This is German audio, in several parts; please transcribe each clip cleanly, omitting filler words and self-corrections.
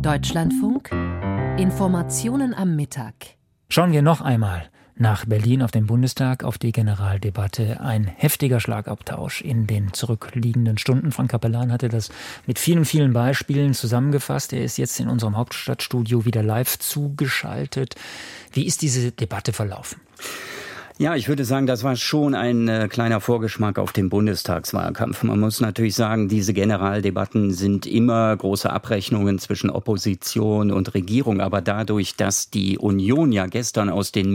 Deutschlandfunk, Informationen am Mittag. Schauen wir noch einmal nach Berlin auf den Bundestag, auf die Generaldebatte. Ein heftiger Schlagabtausch in den zurückliegenden Stunden. Frank Capellan hatte das mit vielen, vielen Beispielen zusammengefasst. Er ist jetzt in unserem Hauptstadtstudio wieder live zugeschaltet. Wie ist diese Debatte verlaufen? Ja, ich würde sagen, das war schon ein kleiner Vorgeschmack auf den Bundestagswahlkampf. Man muss natürlich sagen, diese Generaldebatten sind immer große Abrechnungen zwischen Opposition und Regierung. Aber dadurch, dass die Union ja gestern aus den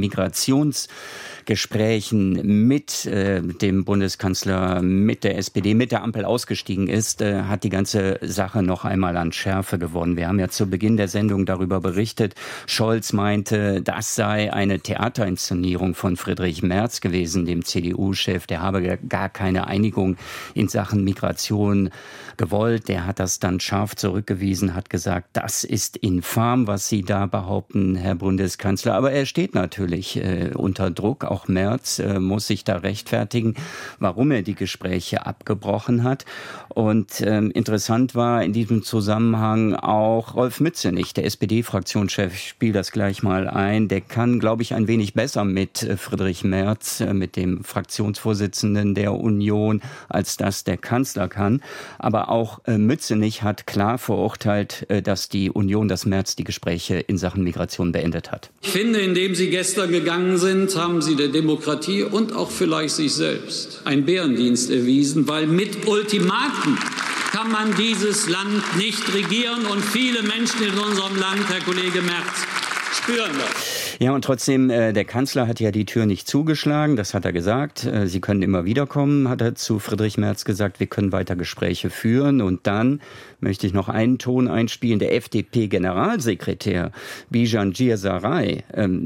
Migrationsgesprächen mit dem Bundeskanzler, mit der SPD, mit der Ampel ausgestiegen ist, hat die ganze Sache noch einmal an Schärfe gewonnen. Wir haben ja zu Beginn der Sendung darüber berichtet. Scholz meinte, das sei eine Theaterinszenierung von Friedrich Merz gewesen, dem CDU-Chef. Der habe gar keine Einigung in Sachen Migration gewollt. Der hat das dann scharf zurückgewiesen, hat gesagt, das ist infam, was Sie da behaupten, Herr Bundeskanzler. Aber er steht natürlich unter Druck. Auch Merz muss sich da rechtfertigen, warum er die Gespräche abgebrochen hat. Und interessant war in diesem Zusammenhang auch Rolf Mützenich, der SPD-Fraktionschef, ich spiele das gleich mal ein. Der kann, glaube ich, ein wenig besser mit Friedrich Merz, mit dem Fraktionsvorsitzenden der Union, als das der Kanzler kann. Aber auch Mützenich hat klar verurteilt, dass die Union, dass Merz die Gespräche in Sachen Migration beendet hat. Ich finde, indem Sie gestern gegangen sind, haben Sie der Demokratie und auch vielleicht sich selbst einen Bärendienst erwiesen, weil mit Ultimaten kann man dieses Land nicht regieren. Und viele Menschen in unserem Land, Herr Kollege Merz, spüren das. Ja, und trotzdem, der Kanzler hat ja die Tür nicht zugeschlagen, das hat er gesagt. Sie können immer wieder kommen, hat er zu Friedrich Merz gesagt. Wir können weiter Gespräche führen. Und dann möchte ich noch einen Ton einspielen. Der FDP-Generalsekretär Bijan Girsaray,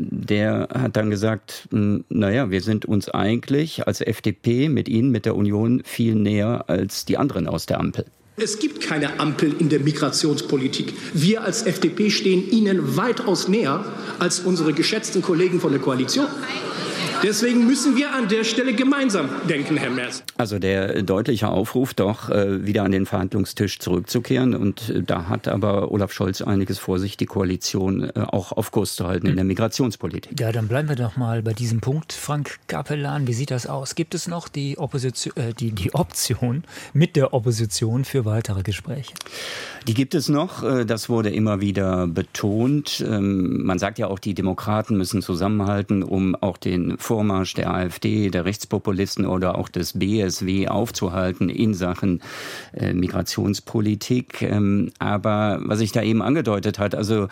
der hat dann gesagt, naja, wir sind uns eigentlich als FDP mit Ihnen, mit der Union viel näher als die anderen aus der Ampel. Es gibt keine Ampel in der Migrationspolitik. Wir als FDP stehen Ihnen weitaus näher als unsere geschätzten Kollegen von der Koalition. Deswegen müssen wir an der Stelle gemeinsam denken, Herr Merz. Also der deutliche Aufruf, doch wieder an den Verhandlungstisch zurückzukehren. Und da hat aber Olaf Scholz einiges vor sich, die Koalition auch auf Kurs zu halten in der Migrationspolitik. Ja, dann bleiben wir doch mal bei diesem Punkt. Frank Capellan, wie sieht das aus? Gibt es noch die Opposition, die Option mit der Opposition für weitere Gespräche? Die gibt es noch. Das wurde immer wieder betont. Man sagt ja auch, die Demokraten müssen zusammenhalten, um auch den Vormarsch der AfD, der Rechtspopulisten oder auch des BSW aufzuhalten in Sachen Migrationspolitik. Aber was ich da eben angedeutet hat, also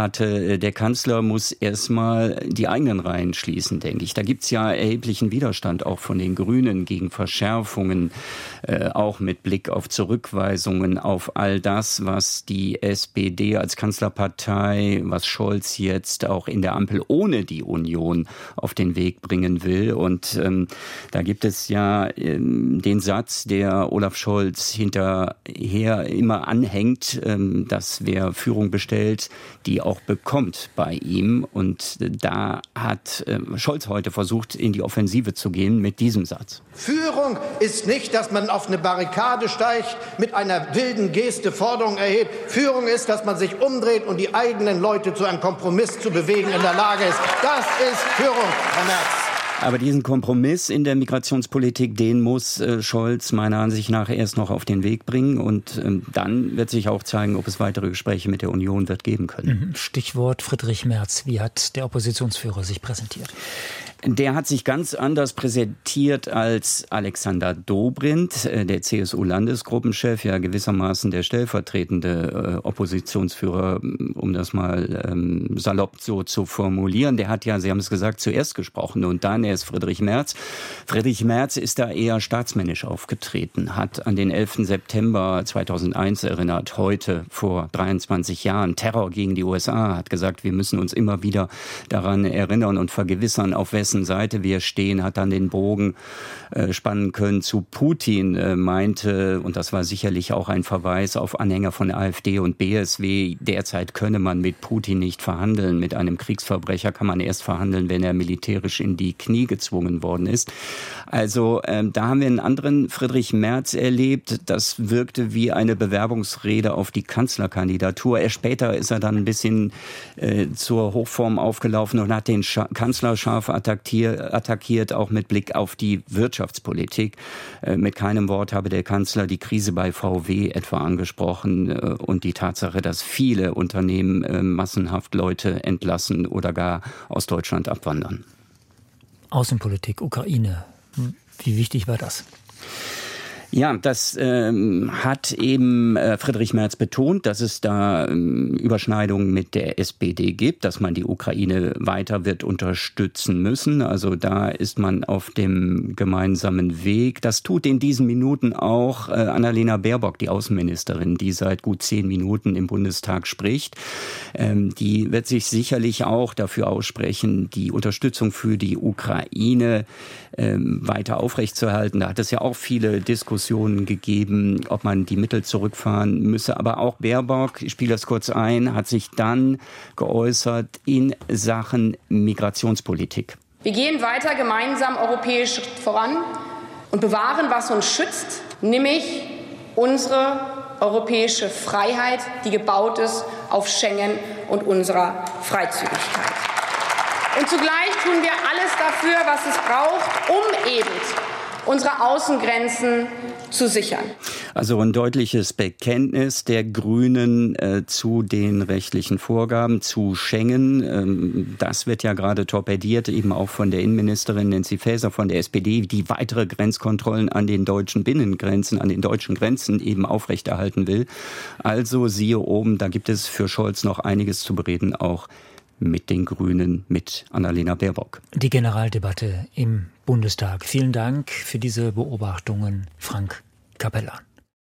der Kanzler muss erstmal die eigenen Reihen schließen, denke ich. Da gibt's ja erheblichen Widerstand auch von den Grünen gegen Verschärfungen, auch mit Blick auf Zurückweisungen, auf all das, was die SPD als Kanzlerpartei, was Scholz jetzt auch in der Ampel ohne die Union auf den Weg bringen will. Und da gibt es ja den Satz, der Olaf Scholz hinterher immer anhängt, dass wer Führung bestellt, die auch bekommt bei ihm. Und da hat Scholz heute versucht, in die Offensive zu gehen mit diesem Satz. Führung ist nicht, dass man auf eine Barrikade steigt, mit einer wilden Geste Forderungen erhebt. Führung ist, dass man sich umdreht und die eigenen Leute zu einem Kompromiss zu bewegen in der Lage ist. Das ist Führung, Herr Merz. Aber diesen Kompromiss in der Migrationspolitik, den muss Scholz meiner Ansicht nach erst noch auf den Weg bringen. Und dann wird sich auch zeigen, ob es weitere Gespräche mit der Union wird geben können. Stichwort Friedrich Merz. Wie hat der Oppositionsführer sich präsentiert? Der hat sich ganz anders präsentiert als Alexander Dobrindt, der CSU-Landesgruppenchef, ja gewissermaßen der stellvertretende Oppositionsführer, um das mal salopp so zu formulieren. Der hat ja, Sie haben es gesagt, zuerst gesprochen und dann erst Friedrich Merz. Friedrich Merz ist da eher staatsmännisch aufgetreten, hat an den 11. September 2001 erinnert, heute vor 23 Jahren, Terror gegen die USA, hat gesagt, wir müssen uns immer wieder daran erinnern und vergewissern, auf wessen wessen Seite wir stehen, hat dann den Bogen spannen können zu Putin, meinte, und das war sicherlich auch ein Verweis auf Anhänger von AfD und BSW, derzeit könne man mit Putin nicht verhandeln. Mit einem Kriegsverbrecher kann man erst verhandeln, wenn er militärisch in die Knie gezwungen worden ist. Also da haben wir einen anderen Friedrich Merz erlebt. Das wirkte wie eine Bewerbungsrede auf die Kanzlerkandidatur. Erst später ist er dann ein bisschen zur Hochform aufgelaufen und hat den Kanzler scharf attackiert, auch mit Blick auf die Wirtschaftspolitik. Mit keinem Wort habe der Kanzler die Krise bei VW etwa angesprochen und die Tatsache, dass viele Unternehmen massenhaft Leute entlassen oder gar aus Deutschland abwandern. Außenpolitik, Ukraine. Wie wichtig war das? Ja, das hat eben Friedrich Merz betont, dass es da Überschneidungen mit der SPD gibt, dass man die Ukraine weiter wird unterstützen müssen. Also da ist man auf dem gemeinsamen Weg. Das tut in diesen Minuten auch Annalena Baerbock, die Außenministerin, die seit gut 10 Minuten im Bundestag spricht. Die wird sich sicherlich auch dafür aussprechen, die Unterstützung für die Ukraine weiter aufrechtzuerhalten. Da hat es ja auch viele Diskussionen gegeben, ob man die Mittel zurückfahren müsse. Aber auch Baerbock, ich spiele das kurz ein, hat sich dann geäußert in Sachen Migrationspolitik. Wir gehen weiter gemeinsam europäisch voran und bewahren, was uns schützt, nämlich unsere europäische Freiheit, die gebaut ist auf Schengen und unserer Freizügigkeit. Und zugleich tun wir alles dafür, was es braucht, um eben unsere Außengrenzen zu sichern. Also ein deutliches Bekenntnis der Grünen zu den rechtlichen Vorgaben, zu Schengen. Das wird ja gerade torpediert, eben auch von der Innenministerin Nancy Faeser von der SPD, die weitere Grenzkontrollen an den deutschen Binnengrenzen, an den deutschen Grenzen eben aufrechterhalten will. Also siehe oben, da gibt es für Scholz noch einiges zu bereden, auch mit den Grünen, mit Annalena Baerbock. Die Generaldebatte im Bundestag. Vielen Dank für diese Beobachtungen, Frank Capellan.